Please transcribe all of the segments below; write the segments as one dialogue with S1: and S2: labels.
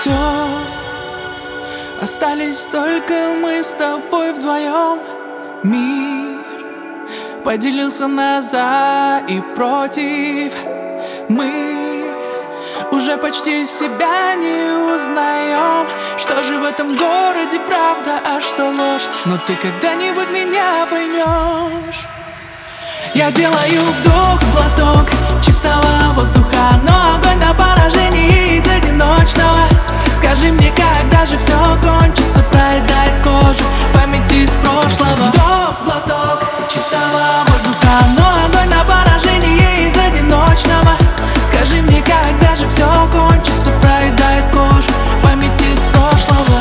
S1: все, остались только мы с тобой вдвоем. Мир поделился на за и против. Мы уже почти себя не узнаем. Что же в этом городе правда, а что ложь? Но ты когда-нибудь меня поймешь. Я делаю вдох, глоток чистого воздуха, но огонь на поражении из одиночного. Скажи мне, когда же все кончится, проедает кожу память из прошлого. Вдох, глоток чистого воздуха, но огонь на поражении из одиночного. Скажи мне, когда же все кончится, проедает кожу память из прошлого.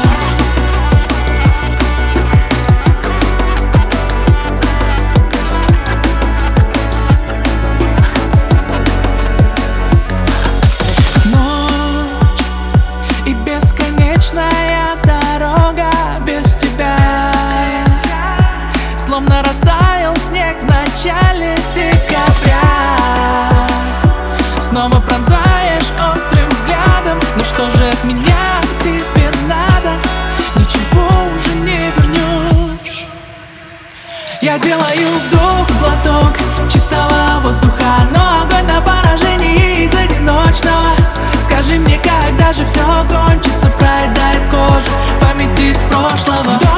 S1: Бесконечная дорога без тебя, словно растаял снег в начале декабря. Снова пронзаешь острым взглядом. Ну что же от меня тебе надо? Ничего уже не вернешь. Я делаю вдох, глоток чистого воздуха, но огонь на поражении из одиночного. Скажи мне, когда же все кончится, проедает кожу память из прошлого.